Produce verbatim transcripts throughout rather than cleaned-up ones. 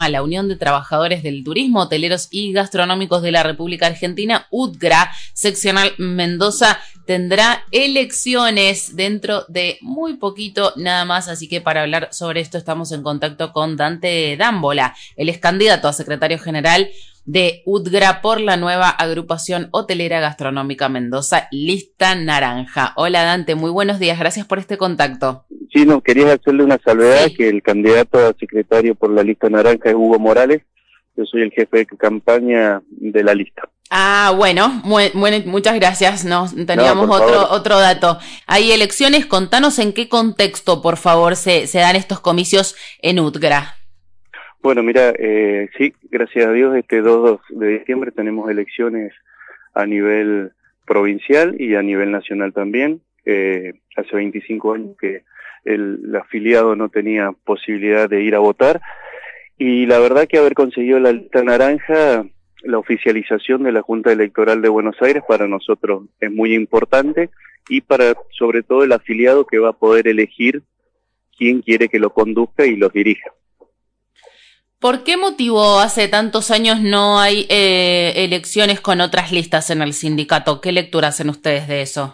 a la Unión de Trabajadores del Turismo, Hoteleros y Gastronómicos de la República Argentina, U T G R A, seccional Mendoza, tendrá elecciones dentro de muy poquito nada más, así que para hablar sobre esto estamos en contacto con Dante Dámbola. Él es candidato a secretario general de U T G R A por la nueva agrupación hotelera gastronómica Mendoza, Lista Naranja. Hola Dante, muy buenos días, gracias por este contacto. Sí, no, quería hacerle una salvedad, sí. que el candidato a secretario por la Lista Naranja es Hugo Morales, yo soy el jefe de campaña de la lista. Ah, bueno, muy, muy, muchas gracias, no teníamos no, otro, favor. otro dato. Hay elecciones, contanos en qué contexto, por favor, se, se dan estos comicios en U T G R A. Bueno, mira, eh, sí, gracias a Dios, este dos de diciembre tenemos elecciones a nivel provincial y a nivel nacional también. Eh, hace veinticinco años que el, el afiliado no tenía posibilidad de ir a votar, y la verdad que haber conseguido la lista naranja, la oficialización de la Junta Electoral de Buenos Aires, para nosotros es muy importante, y para sobre todo el afiliado, que va a poder elegir quién quiere que lo conduzca y los dirija. ¿Por qué motivo hace tantos años no hay eh, elecciones con otras listas en el sindicato? ¿Qué lectura hacen ustedes de eso?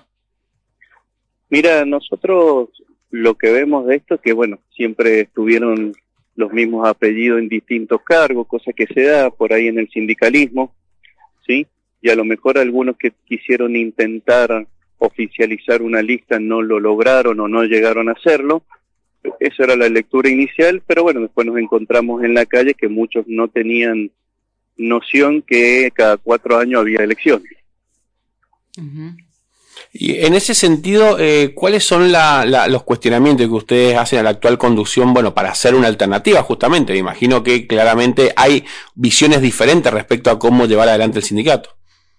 Mira, nosotros lo que vemos de esto es que, bueno, siempre estuvieron los mismos apellidos en distintos cargos, cosa que se da por ahí en el sindicalismo, ¿sí? Y a lo mejor algunos que quisieron intentar oficializar una lista no lo lograron o no llegaron a hacerlo. Esa era la lectura inicial, pero bueno, después nos encontramos en la calle que muchos no tenían noción que cada cuatro años había elecciones. Uh-huh. Y en ese sentido, eh, ¿cuáles son la, la, los cuestionamientos que ustedes hacen a la actual conducción, bueno, para hacer una alternativa justamente? Me imagino que claramente hay visiones diferentes respecto a cómo llevar adelante el sindicato.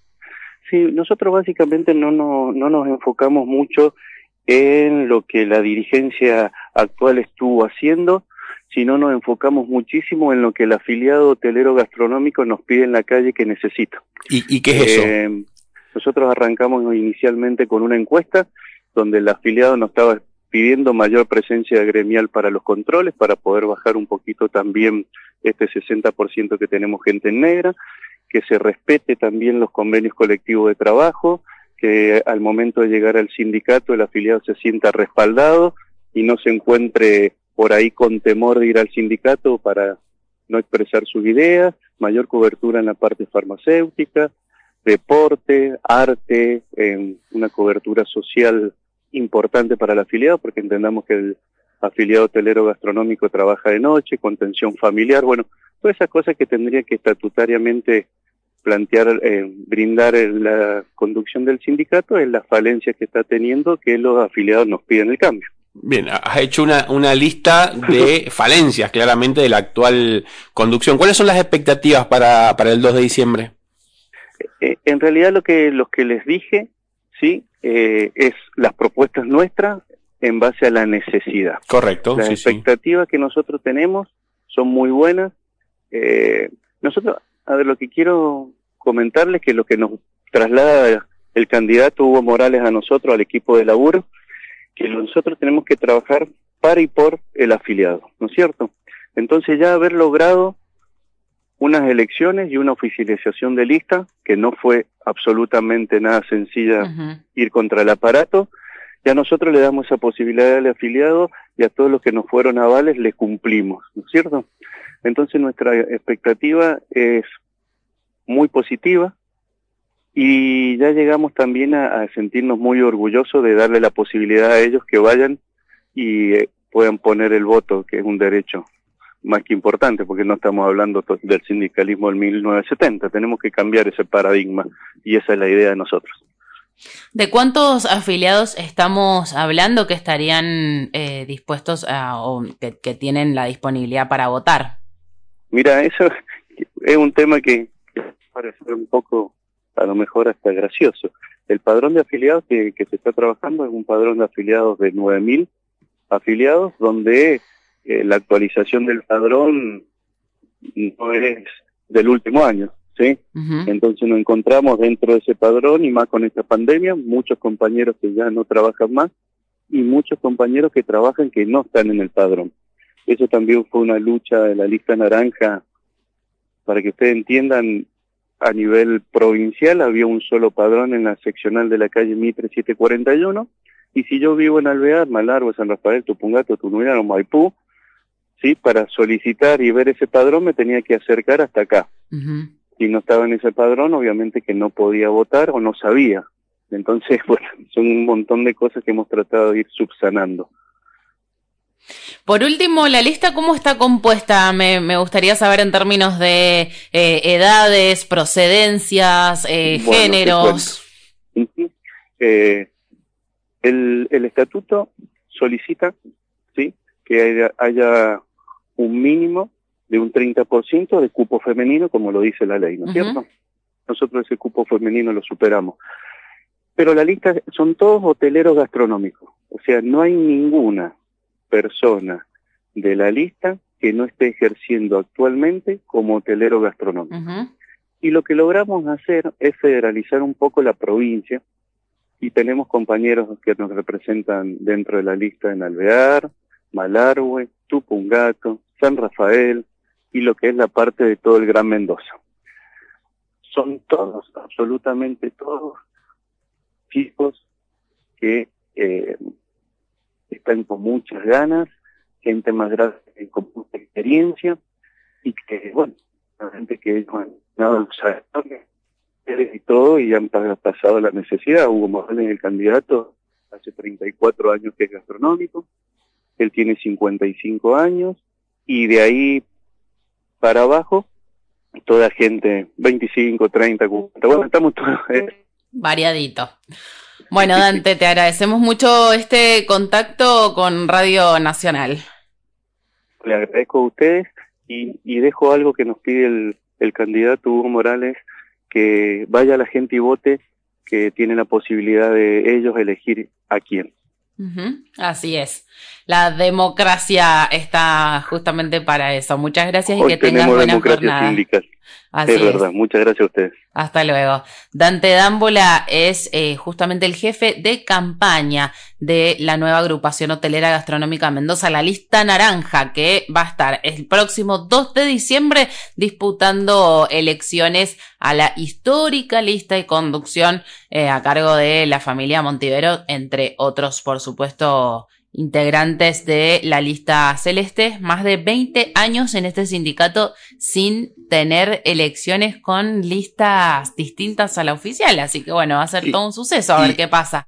Sí, nosotros básicamente no, no, no nos enfocamos mucho en lo que la dirigencia actual estuvo haciendo, sino nos enfocamos muchísimo en lo que el afiliado hotelero gastronómico nos pide en la calle que necesita. ¿Y, y qué es eh, eso? Nosotros arrancamos inicialmente con una encuesta donde el afiliado nos estaba pidiendo mayor presencia gremial para los controles, para poder bajar un poquito también este sesenta por ciento que tenemos gente en negra, que se respete también los convenios colectivos de trabajo, que al momento de llegar al sindicato el afiliado se sienta respaldado y no se encuentre por ahí con temor de ir al sindicato para no expresar sus ideas, mayor cobertura en la parte farmacéutica, deporte, arte, eh, una cobertura social importante para el afiliado, porque entendamos que el afiliado hotelero gastronómico trabaja de noche, contención familiar, bueno, todas esas cosas que tendría que estatutariamente plantear, eh, brindar la conducción del sindicato, es las falencias que está teniendo, que los afiliados nos piden el cambio. Bien, has hecho una, una lista de falencias claramente de la actual conducción. ¿Cuáles son las expectativas para, para el dos de diciembre? Eh, en realidad lo que, lo que les dije, sí, eh, es las propuestas nuestras en base a la necesidad. Correcto. Las sí, expectativas sí. que nosotros tenemos son muy buenas. Eh, nosotros, a ver, lo que quiero comentarles que lo que nos traslada el candidato Hugo Morales a nosotros, al equipo de laburo, que nosotros tenemos que trabajar para y por el afiliado, ¿no es cierto? Entonces ya haber logrado unas elecciones y una oficialización de lista, que no fue absolutamente nada sencilla uh-huh. ir contra el aparato, ya nosotros le damos esa posibilidad al afiliado y a todos los que nos fueron avales le cumplimos, ¿no es cierto? Entonces nuestra expectativa es muy positiva y ya llegamos también a, a sentirnos muy orgullosos de darle la posibilidad a ellos que vayan y eh, puedan poner el voto, que es un derecho más que importante, porque no estamos hablando del sindicalismo del mil novecientos setenta, tenemos que cambiar ese paradigma y esa es la idea de nosotros. ¿De cuántos afiliados estamos hablando que estarían eh, dispuestos a, o que, que tienen la disponibilidad para votar? Mira, eso es un tema que, que parece un poco, a lo mejor hasta gracioso. El padrón de afiliados que, que se está trabajando es un padrón de afiliados de nueve mil afiliados, donde eh, la actualización del padrón no es del último año, ¿sí? Uh-huh. Entonces nos encontramos dentro de ese padrón, y más con esta pandemia, muchos compañeros que ya no trabajan más, y muchos compañeros que trabajan que no están en el padrón. Eso también fue una lucha de la lista naranja. Para que ustedes entiendan, a nivel provincial había un solo padrón en la seccional de la calle Mitre setecientos cuarenta y uno, y si yo vivo en Alvear, Malargüe, San Rafael, Tupungato, Tunuyán o Maipú, sí, para solicitar y ver ese padrón me tenía que acercar hasta acá. Uh-huh. Si no estaba en ese padrón, obviamente que no podía votar o no sabía. Entonces, bueno, son un montón de cosas que hemos tratado de ir subsanando. Por último, la lista, ¿cómo está compuesta? Me, me gustaría saber en términos de eh, edades, procedencias, eh, bueno, géneros. Uh-huh. eh, el, el estatuto solicita, ¿sí?, que haya, haya un mínimo de un treinta por ciento de cupo femenino, como lo dice la ley, ¿no es uh-huh. cierto? Nosotros ese cupo femenino lo superamos. Pero la lista son todos hoteleros gastronómicos, o sea, no hay ninguna persona de la lista que no esté ejerciendo actualmente como hotelero gastronómico. Uh-huh. Y lo que logramos hacer es federalizar un poco la provincia, y tenemos compañeros que nos representan dentro de la lista en Alvear, Malargüe, Tupungato, San Rafael y lo que es la parte de todo el Gran Mendoza. Son todos, absolutamente todos, chicos que eh, están con muchas ganas, gente más grande con mucha experiencia, y que, bueno, la gente que ellos han dado y todo, y han pasado la necesidad. Hugo Morales, el candidato, hace treinta y cuatro años que es gastronómico, él tiene cincuenta y cinco años, y de ahí para abajo, toda gente, veinticinco, treinta, cuarenta, bueno, estamos todos... Eh. Variadito. Bueno, Dante, te agradecemos mucho este contacto con Radio Nacional. Le agradezco a ustedes, y, y dejo algo que nos pide el, el candidato Hugo Morales, que vaya la gente y vote, que tiene la posibilidad de ellos elegir a quién. Uh-huh. Así es. La democracia está justamente para eso. Muchas gracias. Hoy y que tengas buena democracia jornada. Sindical. Así es verdad. Es. Muchas gracias a ustedes. Hasta luego. Dante Dámbola es eh, justamente el jefe de campaña de la nueva agrupación hotelera gastronómica Mendoza, la lista naranja, que va a estar el próximo dos de diciembre disputando elecciones a la histórica lista de conducción eh, a cargo de la familia Montivero, entre otros, por supuesto, integrantes de la lista celeste. Más de veinte años en este sindicato sin tener elecciones con listas distintas a la oficial, así que bueno, va a ser y, todo un suceso, a y, ver qué pasa.